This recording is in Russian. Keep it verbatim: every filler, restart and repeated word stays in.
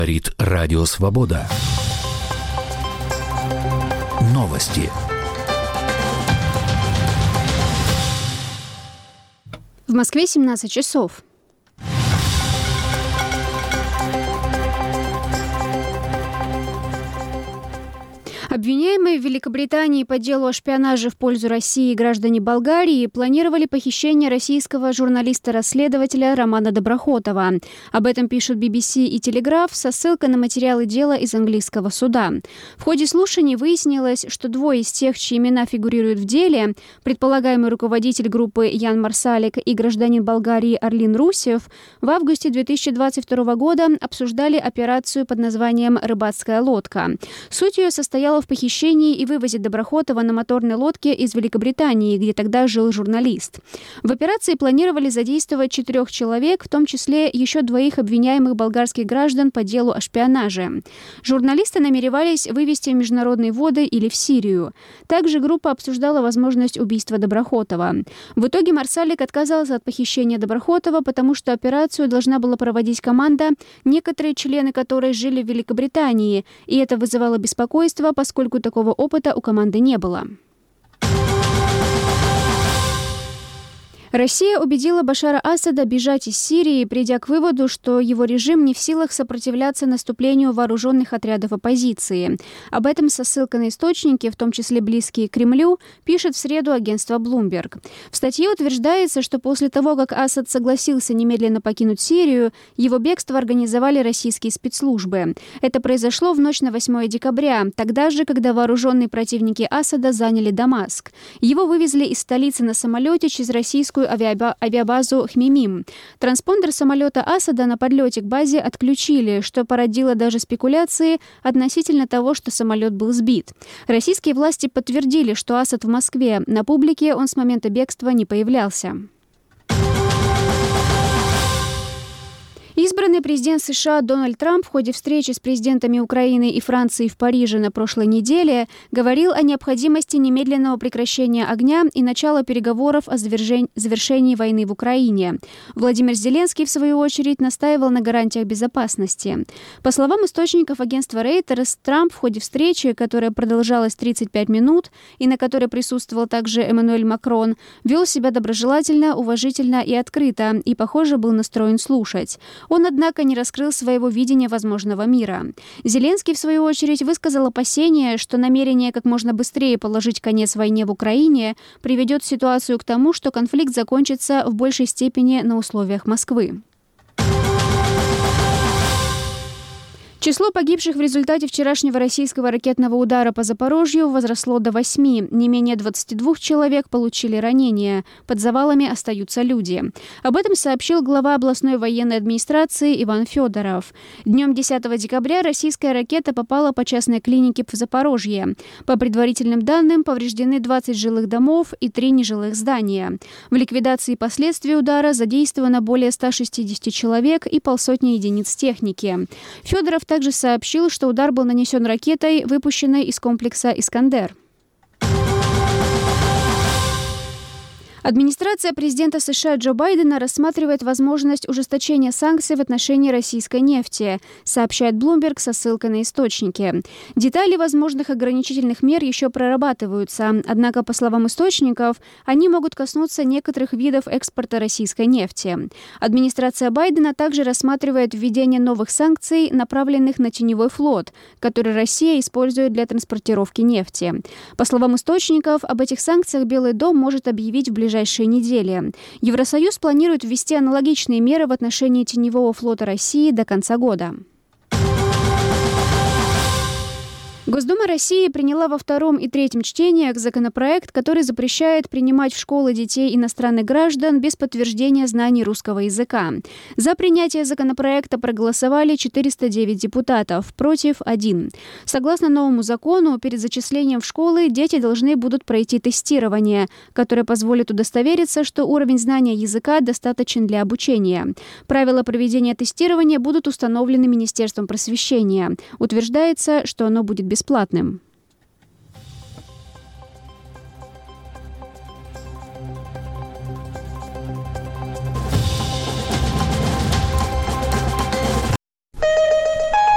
Говорит Радио Свобода. Новости. В Москве семнадцать часов. Обвиняемые в Великобритании по делу о шпионаже в пользу России граждане Болгарии планировали похищение российского журналиста-расследователя Романа Доброхотова. Об этом пишут би би си и Телеграф со ссылкой на материалы дела из английского суда. В ходе слушаний выяснилось, что двое из тех, чьи имена фигурируют в деле, предполагаемый руководитель группы Ян Марсалик и гражданин Болгарии Орлин Русев, в августе две тысячи двадцать второго года обсуждали операцию под названием «Рыбацкая лодка». Суть ее состояла в похищении и вывозе Доброхотова на моторной лодке из Великобритании, где тогда жил журналист. В операции планировали задействовать четырех человек, в том числе еще двоих обвиняемых болгарских граждан по делу о шпионаже. Журналисты намеревались вывести в международные воды или в Сирию. Также группа обсуждала возможность убийства Доброхотова. В итоге Марсалик отказался от похищения Доброхотова, потому что операцию должна была проводить команда, некоторые члены которой жили в Великобритании, и это вызывало беспокойство, поскольку такого опыта у команды не было. Россия убедила Башара Асада бежать из Сирии, придя к выводу, что его режим не в силах сопротивляться наступлению вооруженных отрядов оппозиции. Об этом со ссылкой на источники, в том числе близкие к Кремлю, пишет в среду агентство Bloomberg. В статье утверждается, что после того, как Асад согласился немедленно покинуть Сирию, его бегство организовали российские спецслужбы. Это произошло в ночь на восьмое декабря, тогда же, когда вооруженные противники Асада заняли Дамаск. Его вывезли из столицы на самолете через российскую авиабазу Хмимим. Транспондер самолета Асада на подлете к базе отключили, что породило даже спекуляции относительно того, что самолет был сбит. Российские власти подтвердили, что Асад в Москве. На публике он с момента бегства не появлялся. Избранный президент США Дональд Трамп в ходе встречи с президентами Украины и Франции в Париже на прошлой неделе говорил о необходимости немедленного прекращения огня и начала переговоров о завершении войны в Украине. Владимир Зеленский, в свою очередь, настаивал на гарантиях безопасности. По словам источников агентства Reuters, Трамп в ходе встречи, которая продолжалась тридцать пять минут и на которой присутствовал также Эммануэль Макрон, вел себя доброжелательно, уважительно и открыто и, похоже, был настроен слушать. Он, однако, не раскрыл своего видения возможного мира. Зеленский, в свою очередь, высказал опасение, что намерение как можно быстрее положить конец войне в Украине приведет ситуацию к тому, что конфликт закончится в большей степени на условиях Москвы. Число погибших в результате вчерашнего российского ракетного удара по Запорожью возросло до восьми. Не менее двадцати двух человек получили ранения. Под завалами остаются люди. Об этом сообщил глава областной военной администрации Иван Федоров. Днем десятого декабря российская ракета попала по частной клинике в Запорожье. По предварительным данным, повреждены двадцать жилых домов и три нежилых здания. В ликвидации последствий удара задействовано более ста шестидесяти человек и полсотни единиц техники. Федоров также сообщил, что удар был нанесен ракетой, выпущенной из комплекса «Искандер». Администрация президента США Джо Байдена рассматривает возможность ужесточения санкций в отношении российской нефти, сообщает Bloomberg со ссылкой на источники. Детали возможных ограничительных мер еще прорабатываются, однако, по словам источников, они могут коснуться некоторых видов экспорта российской нефти. Администрация Байдена также рассматривает введение новых санкций, направленных на теневой флот, который Россия использует для транспортировки нефти. По словам источников, об этих санкциях Белый дом может объявить в ближайшее ближайшие недели. Евросоюз планирует ввести аналогичные меры в отношении теневого флота России до конца года. Госдума России приняла во втором и третьем чтениях законопроект, который запрещает принимать в школы детей иностранных граждан без подтверждения знаний русского языка. За принятие законопроекта проголосовали четыреста девять депутатов, против один. Согласно новому закону, перед зачислением в школы дети должны будут пройти тестирование, которое позволит удостовериться, что уровень знания языка достаточен для обучения. Правила проведения тестирования будут установлены Министерством просвещения. Утверждается, что оно будет бесплатным.